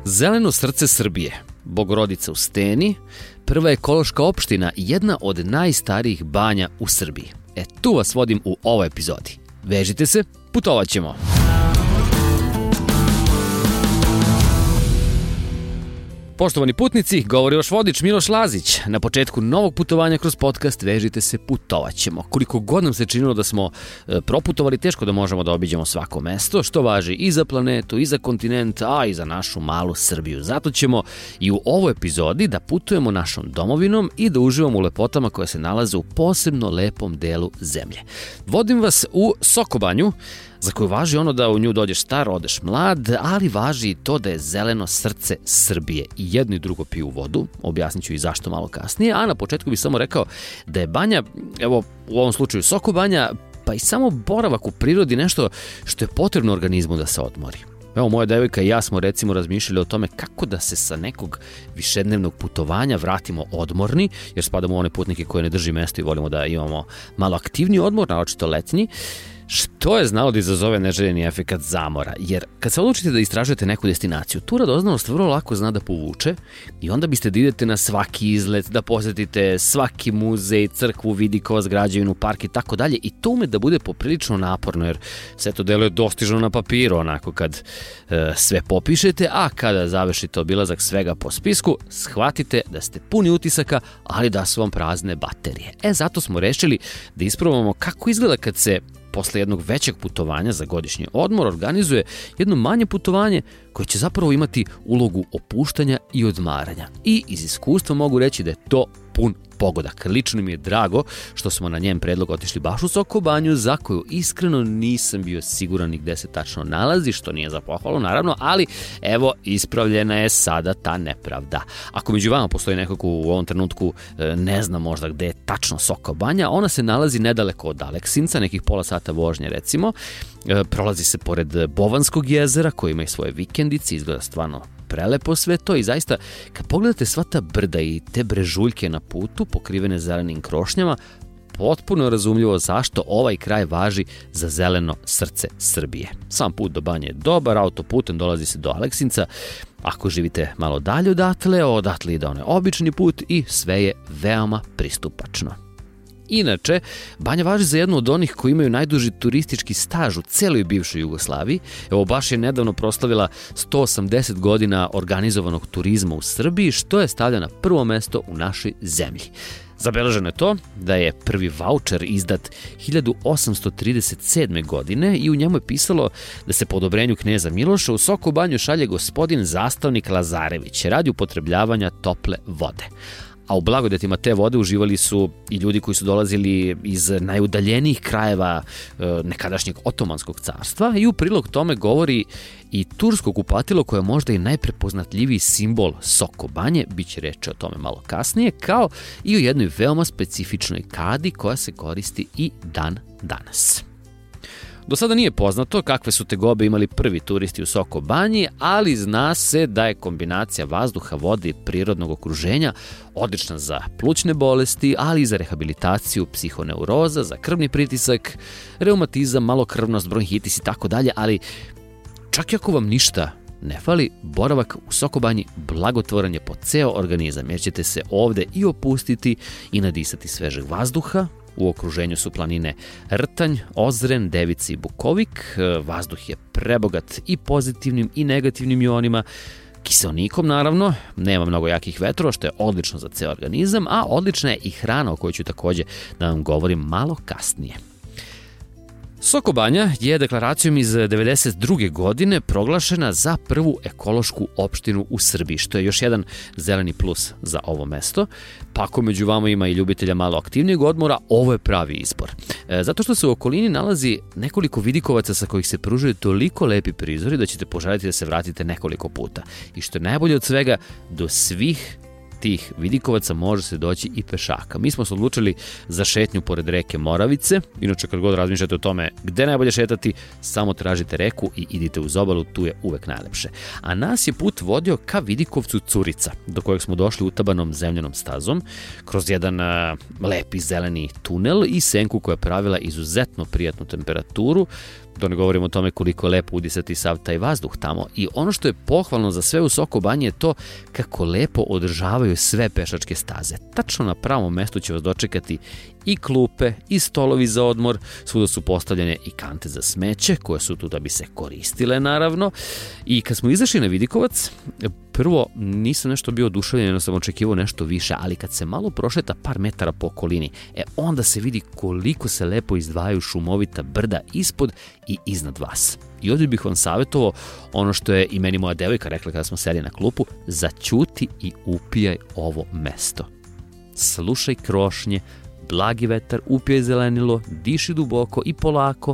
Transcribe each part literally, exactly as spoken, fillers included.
Zeleno srce Srbije, Bogorodica u Steni, prva ekološka opština i jedna od najstarijih banja u Srbiji. E, tu vas vodim u ovoj epizodi. Vežite se, putovat ćemo! Poštovani putnici, govori vaš vodič Miloš Lazić. Na početku novog putovanja kroz podcast Vežite se, putovat ćemo. Koliko god nam se činilo da smo e, proputovali, teško da možemo da obiđemo svako mesto, što važi i za planetu, i za kontinent, a i za našu malu Srbiju. Zato ćemo i u ovoj epizodi da putujemo našom domovinom i da uživamo u lepotama koje se nalaze u posebno lepom delu zemlje. Vodim vas u Sokobanju, za koju važi ono da u nju dođeš star, odeš mlad, ali važi i to da je zeleno srce Srbije. I jedno i drugo piju vodu, objasnit ću i zašto malo kasnije, a na početku bih samo rekao da je banja, evo u ovom slučaju Sokobanja, pa i samo boravak u prirodi nešto što je potrebno organizmu da se odmori. Evo, moja devojka i ja smo recimo razmišljali o tome kako da se sa nekog višednevnog putovanja vratimo odmorni, jer spadamo u one putnike koje ne drži mesto i volimo da imamo malo aktivniji odmor, naročito letnji. Što je znalo da izazove neželjeni efekat zamora, jer kad se odlučite da istražujete neku destinaciju, tu radoznalost vrlo lako zna da povuče i onda biste da idete na svaki izlet, da posjetite svaki muzej, crkvu, vidikovac, građevinu, park i tako dalje, i to ume da bude poprilično naporno, jer sve to deluje dostižno na papiru, onako kad e, sve popišete, a kada završite obilazak svega po spisku, shvatite da ste puni utisaka, ali da su vam prazne baterije. E, zato smo rešili da isprobamo kako izgleda kad se posle jednog većeg putovanja za godišnji odmor organizuje jedno manje putovanje koje će zapravo imati ulogu opuštanja i odmaranja. I iz iskustva mogu reći da je to pun pogodak. Lično mi je drago što smo na njen predlog otišli baš u Sokobanju, za koju iskreno nisam bio siguran ni gde se tačno nalazi, što nije za pohvalu naravno, ali evo, ispravljena je sada ta nepravda. Ako među vama postoji neko ko u ovom trenutku ne zna možda gde je tačno Sokobanja, ona se nalazi nedaleko od Aleksinca, nekih pola sata vožnje recimo. Prolazi se pored Bovanskog jezera koji ima i svoje vikendice, izgleda stvarno prelepo sve to i zaista kad pogledate sva ta brda i te brežuljke na putu pokrivene zelenim krošnjama, potpuno je razumljivo zašto ovaj kraj važi za zeleno srce Srbije. Sam put do Banje je dobar, autoputem dolazi se do Aleksinca, ako živite malo dalje odatle, odatle ide onaj obični put i sve je veoma pristupačno. Inače, Banja važi za jednu od onih koji imaju najduži turistički staž u celoj bivšoj Jugoslaviji. Evo, baš je nedavno proslavila sto osamdeset godina organizovanog turizma u Srbiji, što je stavlja na prvo mesto u našoj zemlji. Zabeleženo je to da je prvi vaučer izdat hiljadu osamsto trideset sedme. godine i u njemu je pisalo da se po odobrenju kneza Miloša u Sokobanju šalje gospodin zastavnik Lazarević radi upotrebljavanja tople vode. A u blagodetima te vode uživali su i ljudi koji su dolazili iz najudaljenijih krajeva nekadašnjeg Otomanskog carstva i u prilog tome govori i tursko kupatilo koje je možda i najprepoznatljiviji simbol Sokobanje, bit će reći o tome malo kasnije, kao i o jednoj veoma specifičnoj kadi koja se koristi i dan danas. Do sada nije poznato kakve su tegobe imali prvi turisti u Sokobanji, ali zna se da je kombinacija vazduha, vode i prirodnog okruženja odlična za plućne bolesti, ali i za rehabilitaciju psihoneuroza, za krvni pritisak, reumatizam, malokrvnost, bronhitis i tako dalje, ali čak i ako vam ništa ne fali, boravak u Sokobanji blagotvoran je po ceo organizam, jer ćete se ovde i opustiti i nadisati svežeg vazduha. U okruženju su planine Rtanj, Ozren, Devica i Bukovik. Vazduh je prebogat i pozitivnim i negativnim ionima, kiseonikom naravno, nema mnogo jakih vetrova, što je odlično za ceo organizam, a odlična je i hrana o kojoj ću takođe da vam govorim malo kasnije. Sokobanja je deklaracijom iz devedeset druge. godine proglašena za prvu ekološku opštinu u Srbiji, što je još jedan zeleni plus za ovo mesto. Pa ako među vama ima i ljubitelja malo aktivnijeg odmora, ovo je pravi izbor. E, zato što se u okolini nalazi nekoliko vidikovaca sa kojih se pružaju toliko lepi prizori da ćete poželjeti da se vratite nekoliko puta. I što je najbolje od svega, do svih tih vidikovaca može se doći i pešaka. Mi smo se odlučili za šetnju pored reke Moravice. Inače, kad god razmišljate o tome gde najbolje šetati, samo tražite reku i idite uz obalu, tu je uvek najlepše. A nas je put vodio ka vidikovcu Curica, do kojeg smo došli utabanom zemljanom stazom, kroz jedan uh, lepi zeleni tunel i senku koja je pravila izuzetno prijatnu temperaturu. Da ne govorimo o tome koliko je lepo udisati sav taj vazduh tamo. I ono što je pohvalno za sve u Soko Banji je to kako lepo održavaju sve pešačke staze. Tačno na pravom mestu će vas dočekati i klupe, i stolovi za odmor, svuda su postavljene i kante za smeće, koje su tu da bi se koristile, naravno. I kad smo izašli na Vidikovac, prvo nisam nešto bio oduševljen, jedno sam očekivao nešto više, ali kad se malo prošeta par metara po okolini, e onda se vidi koliko se lepo izdvajaju šumovita brda ispod i iznad vas. I ovdje bih vam savjetovao ono što je i meni moja devojka rekla kada smo seli na klupu: zaćuti i upijaj ovo mesto. Slušaj krošnje, blagi vetar, upijaj zelenilo, diši duboko i polako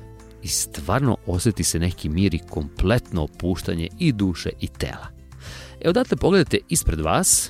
i stvarno osjeti se neki mir i kompletno opuštanje i duše i tela. E, odatle pogledajte ispred vas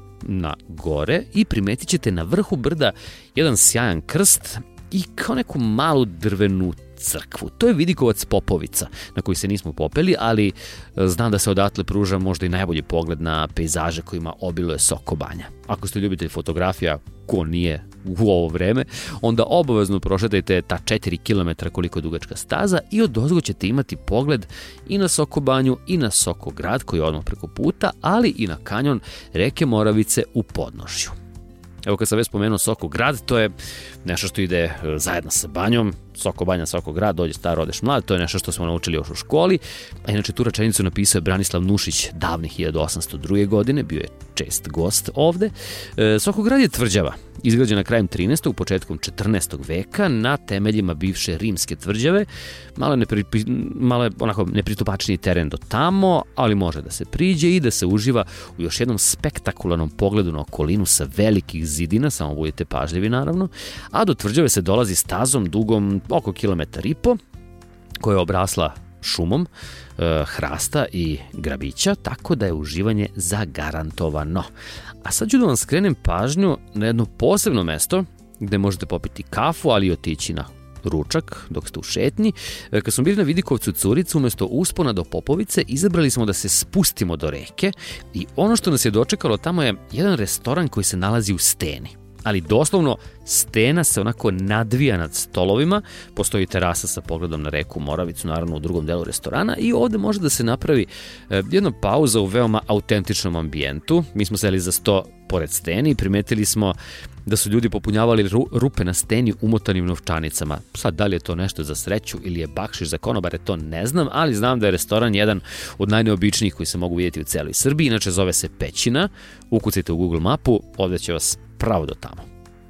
na gore i primetit ćete na vrhu brda jedan sjajan krst i kao neku malu drvenu crkvu. To je Vidikovac Popovica, na koji se nismo popeli, ali znam da se odatle pruža možda i najbolji pogled na pejzaže kojima obiluje Soko Banja. Ako ste ljubitelj fotografija, ko nije u ovo vreme, onda obavezno prošetajte ta četiri kilometra koliko je dugačka staza i odozgo ćete imati pogled i na Soko Banju i na Soko grad koji je odmah preko puta, ali i na kanjon reke Moravice u podnožju. Evo, kad sam već spomenuo Soko grad, to je nešto što ide zajedno sa banjom. Soko Banja, Soko grad, dođe star, odeš mlad, to je nešto što smo naučili još u školi. A inače, tu rečenicu napisao je Branislav Nušić davne hiljadu osamsto druge. godine, bio je čest gost ovde. E, Soko grad je tvrđava, izgrađena krajem trinaestog. početkom četrnaestog veka na temeljima bivše rimske tvrđave. Malo je, nepri, malo je onako nepristupačniji teren do tamo, ali može da se priđe i da se uživa u još jednom spektakularnom pogledu na okolinu sa velikih zidina, samo budite pažljivi naravno, a do tvrđave se dolazi stazom dugom oko kilometar i po, koja je obrasla šumom, e, hrasta i grabića, tako da je uživanje zagarantovano. A sad ću da vam skrenem pažnju na jedno posebno mesto gde možete popiti kafu, ali i otići na ručak dok ste u šetnji. E, kad smo bili na Vidikovcu Curicu, umjesto uspona do Popovice, izabrali smo da se spustimo do reke i ono što nas je dočekalo tamo je jedan restoran koji se nalazi u steni. Ali doslovno stena se onako nadvija nad stolovima, postoji terasa sa pogledom na reku Moravicu, naravno u drugom delu restorana, i ovde može da se napravi e, jedna pauza u veoma autentičnom ambijentu. Mi smo seli za sto pored steni i primetili smo da su ljudi popunjavali ru, rupe na steni umotanim novčanicama. Sad, da li je to nešto za sreću ili je bakšiš za konobare, to ne znam, ali znam da je restoran jedan od najneobičnijih koji se mogu vidjeti u celoj Srbiji, inače zove se Pećina. Ukucajte u Google mapu, ovde će vas pravo do tamo.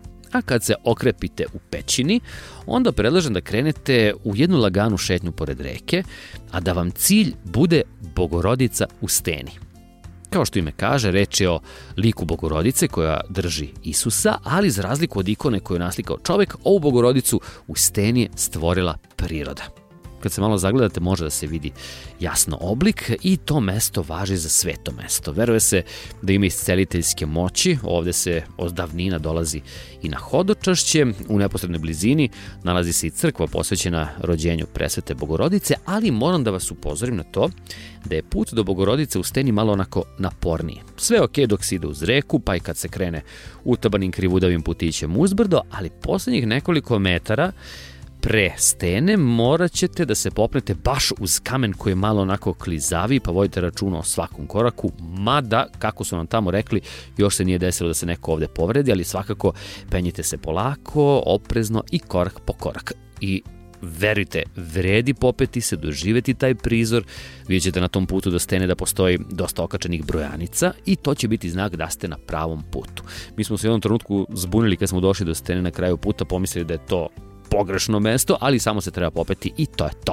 A kad se okrepite u Pećini, onda predlažem da krenete u jednu laganu šetnju pored reke, a da vam cilj bude Bogorodica u steni. Kao što ime kaže, reč je o liku Bogorodice koja drži Isusa, ali za razliku od ikone koju je naslikao čovek, ovu Bogorodicu u steni je stvorila priroda. Kad se malo zagledate, može da se vidi jasno oblik i to mesto važi za sveto mesto. Veruje se da ima isceliteljske moći, ovde se od davnina dolazi i na hodočašće, u neposrednoj blizini nalazi se i crkva posvećena rođenju presvete Bogorodice, ali moram da vas upozorim na to da je put do Bogorodice u steni malo onako naporniji. Sve ok dok se ide uz reku, pa i kad se krene utabanim krivudavim putićem uzbrdo, ali poslednjih nekoliko metara pre stene morat ćete da se popnete baš uz kamen koji je malo onako klizavi, pa vodite računa o svakom koraku, mada, kako su nam tamo rekli, još se nije desilo da se neko ovde povredi, ali svakako penjite se polako, oprezno i korak po korak. I verujte, vredi popeti se, doživeti taj prizor. Vidjet ćete na tom putu do stene da postoji dosta okačenih brojanica i to će biti znak da ste na pravom putu. Mi smo se u jednom trenutku zbunili kad smo došli do stene na kraju puta, pomislili da je to pogrešno mesto, ali samo se treba popeti i to je to.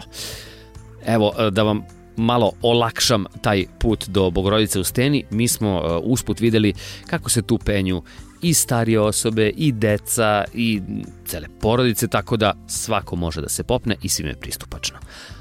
Evo, da vam malo olakšam taj put do Bogorodice u steni, mi smo usput videli kako se tu penju i starije osobe, i deca, i cele porodice, tako da svako može da se popne i svime je pristupačno.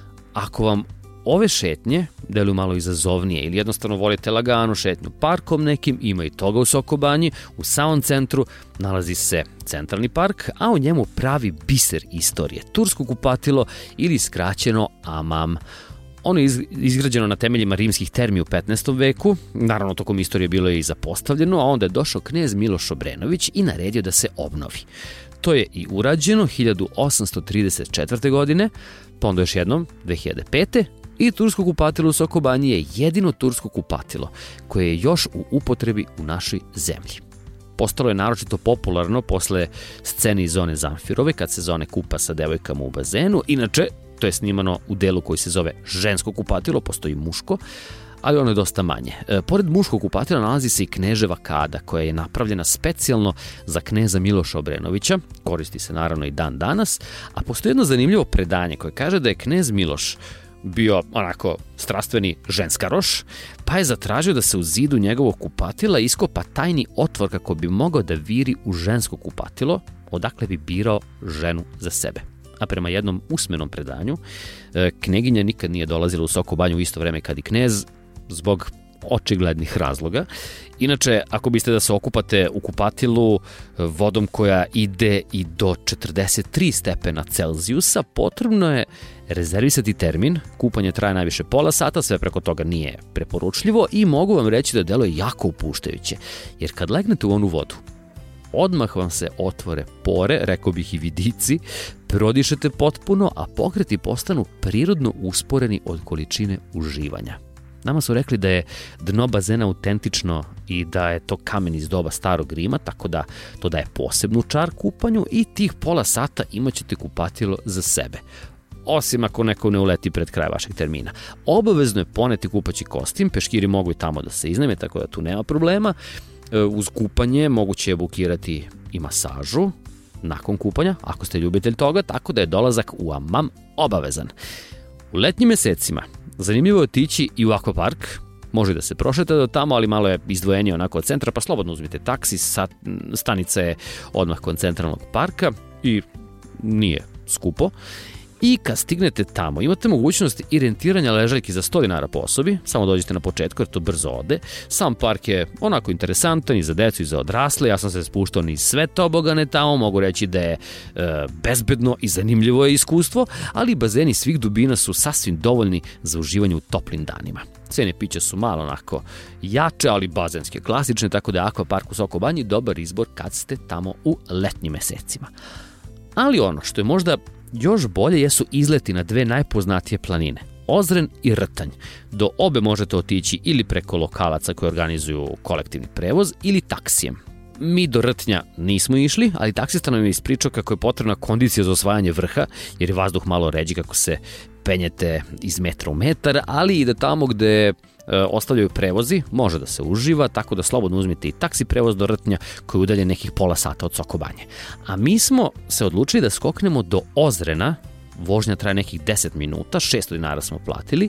Ako vam ove šetnje deluju malo izazovnije ili jednostavno volite laganu šetnju parkom nekim, ima i toga u Soko Banji. U samom centru nalazi se centralni park, a u njemu pravi biser istorije, tursko kupatilo ili skraćeno Amam. Ono je izgrađeno na temeljima rimskih termi u petnaestom veku, naravno tokom istorije bilo je i zapostavljeno, a onda je došao knez Miloš Obrenović i naredio da se obnovi. To je i urađeno hiljadu osamsto trideset četvrte. godine, pa onda još jednom dve hiljade pete. I tursko kupatilo u Sokobanji je jedino tursko kupatilo koje je još u upotrebi u našoj zemlji. Postalo je naročito popularno posle scene iz zone Zamfirove, kad se zone kupa sa devojkama u bazenu. Inače, to je snimano u delu koji se zove žensko kupatilo, postoji muško, ali ono je dosta manje. E, pored muškog kupatila nalazi se i kneževa kada, koja je napravljena specijalno za kneza Miloša Obrenovića, koristi se naravno i dan danas, a postoji jedno zanimljivo predanje koje kaže da je knez Miloš bio onako strastveni ženskaroš, pa je zatražio da se u zidu njegovog kupatila iskopa tajni otvor kako bi mogao da viri u žensko kupatilo, odakle bi birao ženu za sebe. A prema jednom usmenom predanju, kneginja nikad nije dolazila u Sokobanju u isto vreme kad i knez, zbog očiglednih razloga. Inače, ako biste da se okupate u kupatilu vodom koja ide i do četrdeset tri stepena Celzijusa, potrebno je rezervisati termin. Kupanje traje najviše pola sata, sve preko toga nije preporučljivo i mogu vam reći da deluje jako upuštajuće, jer kad legnete u onu vodu, odmah vam se otvore pore, rekao bih i vidici, prodišete potpuno, a pokreti postanu prirodno usporeni od količine uživanja. Nama su rekli da je dno bazena autentično i da je to kamen iz doba starog Rima, tako da to daje posebnu čar kupanju i tih pola sata imat ćete kupatilo za sebe. Osim ako neko ne uleti pred kraj vašeg termina. Obavezno je poneti kupaći kostim, peškiri mogu i tamo da se iznajme, tako da tu nema problema. Uz kupanje moguće je bukirati i masažu nakon kupanja, ako ste ljubitelj toga, tako da je dolazak u Amam obavezan. U letnjim mesecima zanimljivo je otići i u akvapark, može da se prošeta do tamo, ali malo je izdvojenije onako od centra, pa slobodno uzmite taksi, stanica je odmah kod centralnog parka i nije skupo. I kad stignete tamo, imate mogućnost i rentiranja ležaljki za sto dinara po osobi, samo dođete na početku jer to brzo ode. Sam park je onako interesantan i za decu i za odrasle, ja sam se spuštao niz sve tobogane tamo, mogu reći da je e, bezbedno i zanimljivo je iskustvo, ali bazeni svih dubina su sasvim dovoljni za uživanje u toplim danima. Cene pića su malo onako jače, ali bazenske, klasične, tako da je akvapark u Sokobanji dobar izbor kad ste tamo u letnjim mesecima. Ali ono što je možda još bolje jesu izleti na dve najpoznatije planine, Ozren i Rtanj. Do obe možete otići ili preko lokalaca koji organizuju kolektivni prevoz ili taksijem. Mi do Rtnja nismo išli, ali taksista nam je ispričao kako je potrebna kondicija za osvajanje vrha, jer je vazduh malo ređi kako se penjete iz metra u metar, ali i da tamo gde e, ostavljaju prevozi može da se uživa, tako da slobodno uzmite i taksi prevoz do Rtnja koji udalje nekih pola sata od Sokobanje. A mi smo se odlučili da skoknemo do Ozrena, vožnja traje nekih deset minuta, šesto dinara smo platili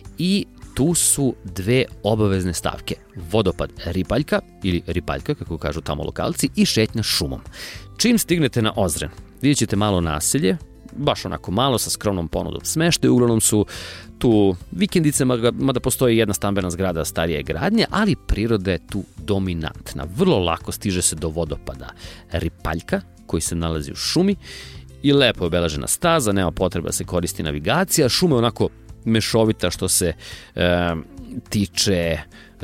i tu su dve obavezne stavke, vodopad Ripaljka ili Ripaljka kako kažu tamo lokalci i šetnja šumom. Čim stignete na Ozren, vidjet ćete malo naselje, baš onako malo sa skromnom ponudom smeštaja, uglavnom su tu vikendice, mada postoji jedna stambena zgrada starije gradnje, ali priroda je tu dominantna. Vrlo lako stiže se do vodopada Ripaljka koji se nalazi u šumi i lepo je obeležena staza, nema potreba da se koristi navigacija, šuma je onako mešovita što se e, tiče e,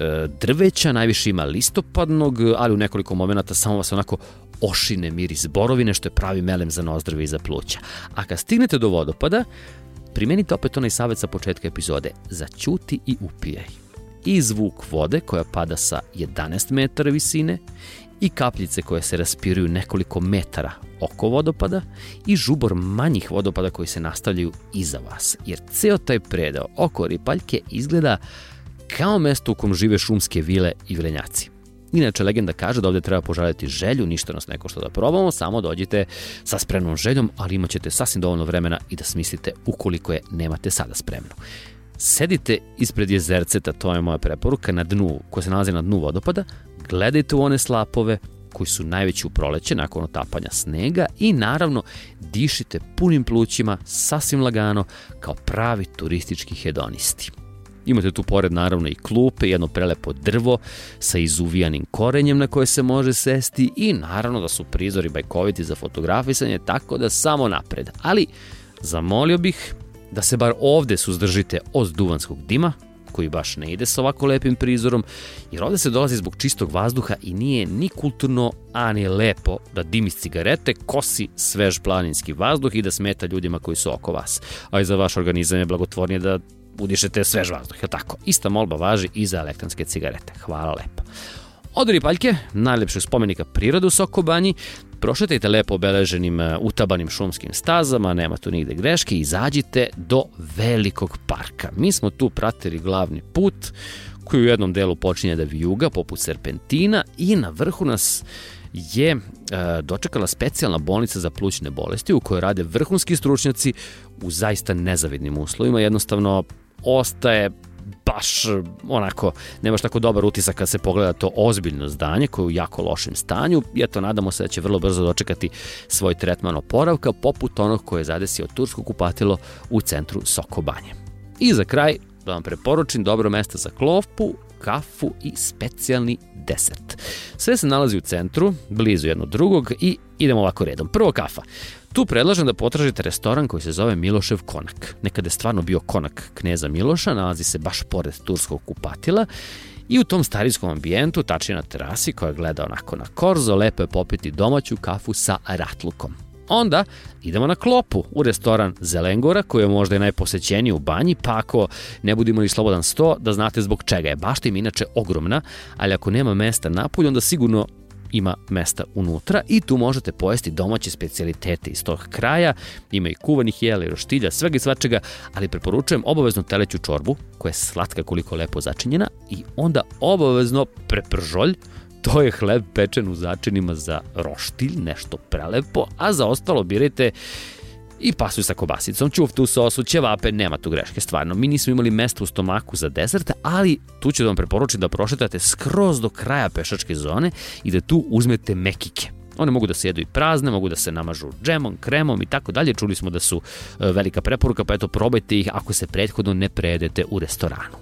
drveća, najviše ima listopadnog, ali u nekoliko momenata samo vas onako ošine miris borovine, što je pravi melem za nozdrve i za pluća. A kad stignete do vodopada, primenite opet onaj savjet sa početka epizode, zaćuti i upijaj. I zvuk vode koja pada sa jedanaest metara visine, i kapljice koje se raspiruju nekoliko metara oko vodopada i žubor manjih vodopada koji se nastavljaju iza vas, jer ceo taj predeo oko Ripaljke izgleda kao mesto u kom žive šumske vile i vilenjaci. Inače, legenda kaže da ovdje treba poželjeti želju, ništa nas neko što da probamo, samo dođite sa spremnom željom, ali imat ćete sasvim dovoljno vremena i da smislite ukoliko je nemate sada spremnu. Sedite ispred jezerceta, to je moja preporuka, na dnu, koja se nalazi na dnu vodopada, gledajte u one slapove koji su najveći u proleće nakon otapanja snega i naravno dišite punim plućima sasvim lagano kao pravi turistički hedonisti. Imate tu pored naravno i klupe, jedno prelepo drvo sa izuvijanim korenjem na koje se može sesti i naravno da su prizori bajkoviti za fotografisanje, tako da samo napred. Ali zamolio bih da se bar ovde suzdržite od duvanskog dima, koji baš ne ide sa ovako lepim prizorom, jer ovde se dolazi zbog čistog vazduha i nije ni kulturno, a ni lepo da dim iz cigarete, kosi svež planinski vazduh i da smeta ljudima koji su oko vas. A i za vaš organizam je blagotvornije da udišete svež vazduh, je li tako? Ista molba važi i za elektronske cigarete. Hvala lepo. Odori Paljke, najlepšeg spomenika prirode u Soko Banji, prošetajte lepo obeleženim utabanim šumskim stazama, nema tu nigde greške, izađite do velikog parka. Mi smo tu pratili glavni put koji u jednom delu počinje da vijuga poput serpentina i na vrhu nas je e, dočekala specijalna bolnica za plućne bolesti u kojoj rade vrhunski stručnjaci u zaista nezavidnim uslovima. Jednostavno ostaje baš onako, nemaš tako dobar utisak kad se pogleda to ozbiljno zdanje koje je u jako lošem stanju i eto nadamo se da će vrlo brzo dočekati svoj tretman oporavka poput onog koje je zadesio tursko kupatilo u centru Soko Banje. I za kraj da vam preporučim dobro mesto za klopu, kafu i specijalni desert. Sve se nalazi u centru, blizu jednog drugog i idemo ovako redom. Prvo kafa. Tu predlažem da potražite restoran koji se zove Milošev konak. Nekada je stvarno bio konak kneza Miloša, nalazi se baš pored turskog kupatila i u tom starijskom ambijentu, tačnije na terasi koja gleda onako na Korzo, lepo je popiti domaću kafu sa ratlukom. Onda idemo na klopu u restoran Zelengora koji je možda i najposećeniji u Banji, pa ako ne budemo imali slobodan sto, da znate zbog čega je. Bašta im inače ogromna, ali ako nema mesta napolju, onda sigurno ima mesta unutra i tu možete pojesti domaće specijalitete iz tog kraja. Ima i kuvanih jela i roštilja, svega i svačega, ali preporučujem obavezno teleću čorbu koja je slatka koliko lepo začinjena i onda obavezno prepržolj. To je hleb pečen u začinima za roštilj, nešto prelepo, a za ostalo birajte i pasulj sa kobasicom, ćuftu, sosu, ćevape, nema tu greške, stvarno. Mi nismo imali mesta u stomaku za desert, ali tu ću da vam preporučiti da prošetate skroz do kraja pešačke zone i da tu uzmete mekike. One mogu da se jedu i prazne, mogu da se namažu džemom, kremom i tako dalje. Čuli smo da su velika preporuka, pa eto probajte ih ako se prethodno ne prejedete u restoranu.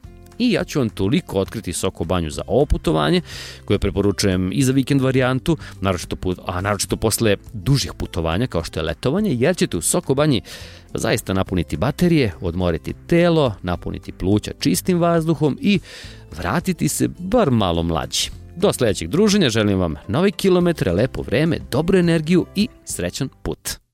I ja ću vam toliko otkriti Soko Banju za ovo putovanje, koje preporučujem i za vikend varijantu, naročito, put, a naročito posle dužih putovanja kao što je letovanje, jer ćete u Soko Banji zaista napuniti baterije, odmoriti telo, napuniti pluća čistim vazduhom i vratiti se bar malo mlađi. Do sledećeg druženja želim vam nove kilometre, lepo vreme, dobru energiju i srećan put.